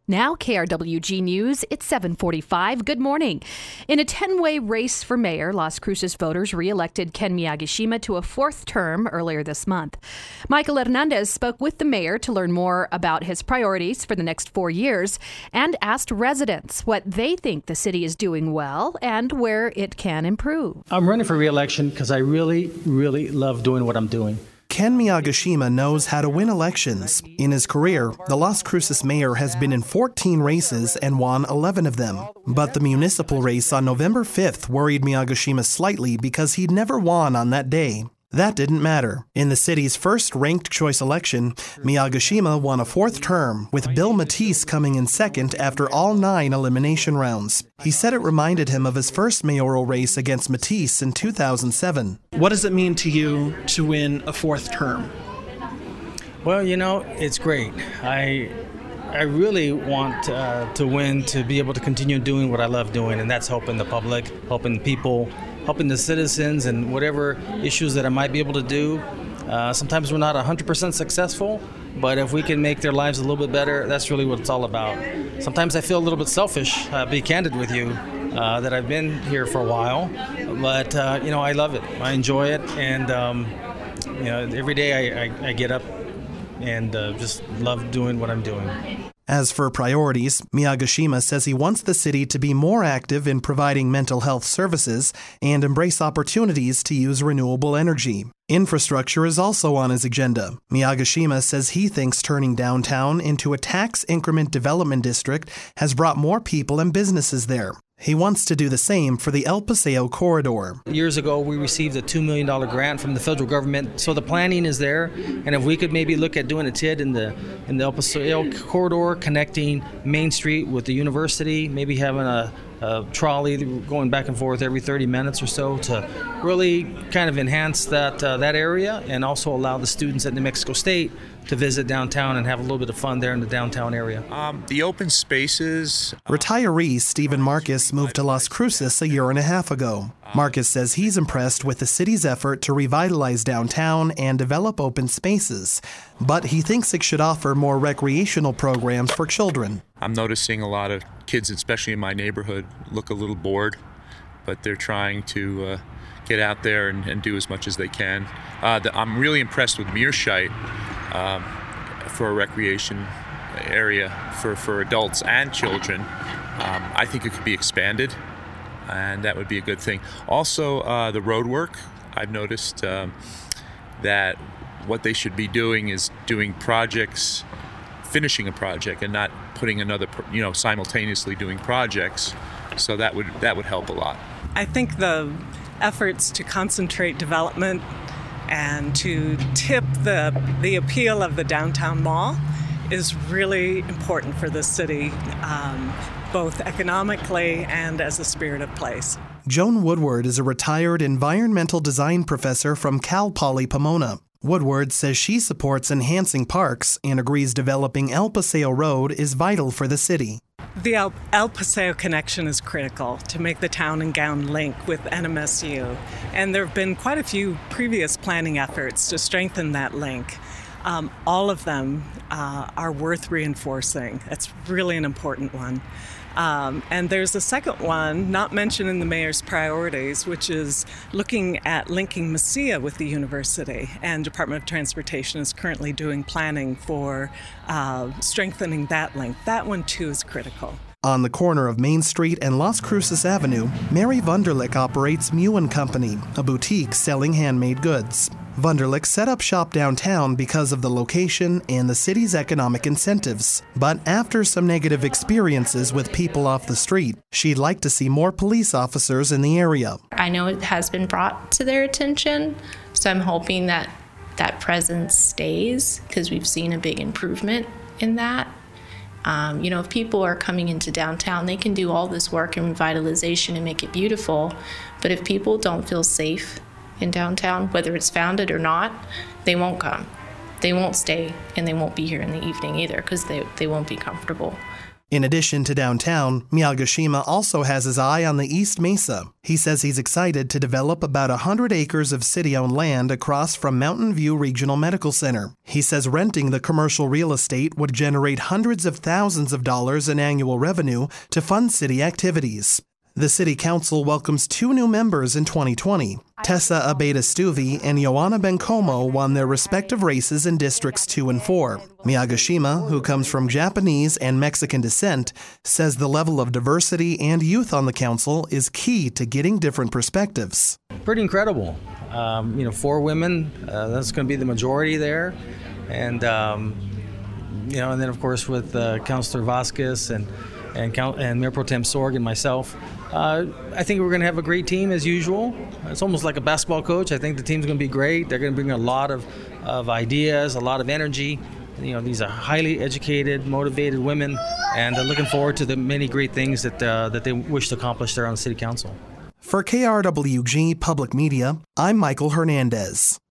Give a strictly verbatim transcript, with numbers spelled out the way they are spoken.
Now, K R W G News, it's seven forty-five. Good morning. In a ten-way race for mayor, Las Cruces voters re-elected Ken Miyagishima to a fourth term earlier this month. Michael Hernandez spoke with the mayor to learn more about his priorities for the next four years and asked residents what they think the city is doing well and where it can improve. I'm running for re-election because I really, really love doing what I'm doing. Ken Miyagishima knows how to win elections. In his career, the Las Cruces mayor has been in fourteen races and won eleven of them. But the municipal race on November fifth worried Miyagishima slightly because he'd never won on that day. That didn't matter. In the city's first ranked choice election, Miyagishima won a fourth term, with Bill Matisse coming in second after all nine elimination rounds. He said it reminded him of his first mayoral race against Matisse in two thousand seven. What does it mean to you to win a fourth term? Well, you know, it's great. I I really want uh, to win to be able to continue doing what I love doing, and that's helping the public, helping people, helping the citizens, and whatever issues that I might be able to do. Uh, sometimes we're not one hundred percent successful, but if we can make their lives a little bit better, that's really what it's all about. Sometimes I feel a little bit selfish, uh, be candid with you, uh, that I've been here for a while, but uh, you know, I love it. I enjoy it, and um, you know, every day I, I, I get up and uh, just love doing what I'm doing. As for priorities, Miyagishima says he wants the city to be more active in providing mental health services and embrace opportunities to use renewable energy. Infrastructure is also on his agenda. Miyagishima says he thinks turning downtown into a tax increment development district has brought more people and businesses there. He wants to do the same for the El Paseo corridor. Years ago, we received a two million dollars grant from the federal government, so the planning is there. And if we could maybe look at doing a T I D in the in the El Paseo corridor, connecting Main Street with the university, maybe having a, a trolley going back and forth every thirty minutes or so to really kind of enhance that uh, that area, and also allow the students at New Mexico State to visit downtown and have a little bit of fun there in the downtown area. Um, the open spaces. Retiree Stephen Marcus moved to Las Cruces a year and a half ago. Marcus says he's impressed with the city's effort to revitalize downtown and develop open spaces, but he thinks it should offer more recreational programs for children. I'm noticing a lot of kids, especially in my neighborhood, look a little bored, but they're trying to uh, get out there and, and do as much as they can. Uh, the, I'm really impressed with Mearshite um, for a recreation area for, for adults and children. Um, I think it could be expanded, and that would be a good thing. Also, uh, the road work, I've noticed um, that what they should be doing is doing projects, finishing a project, and not putting another, you know, simultaneously doing projects. So that would that would help a lot. I think the efforts to concentrate development and to tip the the appeal of the downtown mall is really important for this city, um, both economically and as a spirit of place. Joan Woodward is a retired environmental design professor from Cal Poly Pomona. Woodward says she supports enhancing parks and agrees developing El Paseo Road is vital for the city. The El, El Paseo connection is critical to make the town and gown link with N M S U, and there have been quite a few previous planning efforts to strengthen that link. Um, all of them uh, are worth reinforcing. It's really an important one. Um, and there's a second one, not mentioned in the mayor's priorities, which is looking at linking Mesilla with the university. And Department of Transportation is currently doing planning for uh, strengthening that link. That one, too, is critical. On the corner of Main Street and Las Cruces Avenue, Mary Wunderlich operates Mew and Company, a boutique selling handmade goods. Wunderlich set up shop downtown because of the location and the city's economic incentives. But after some negative experiences with people off the street, she'd like to see more police officers in the area. I know it has been brought to their attention, so I'm hoping that that presence stays because we've seen a big improvement in that. Um, you know, if people are coming into downtown, they can do all this work and revitalization and make it beautiful. But if people don't feel safe in downtown, whether it's founded or not, they won't come. they won't stay and they won't be here in the evening either because they, they won't be comfortable. In addition to downtown, Miyagishima also has his eye on the East Mesa. He says he's excited to develop about one hundred acres of city-owned land across from Mountain View Regional Medical Center. He says renting the commercial real estate would generate hundreds of thousands of dollars in annual revenue to fund city activities. The City Council welcomes two new members in twenty twenty. Tessa Abeda-Stuvey and Joanna Bencomo won their respective races in Districts two and four. Miyagishima, who comes from Japanese and Mexican descent, says the level of diversity and youth on the council is key to getting different perspectives. Pretty incredible. Um, you know, four women, uh, that's going to be the majority there. And, um, you know, and then, of course, with uh, Councilor Vasquez and and, and Mayor Pro Tem Sorg and myself, uh, I think we're going to have a great team as usual. It's almost like a basketball coach. I think the team's going to be great. They're going to bring a lot of, of ideas, a lot of energy. You know, these are highly educated, motivated women, and uh, looking forward to the many great things that uh, that they wish to accomplish there on the City Council. For K R W G Public Media, I'm Michael Hernandez.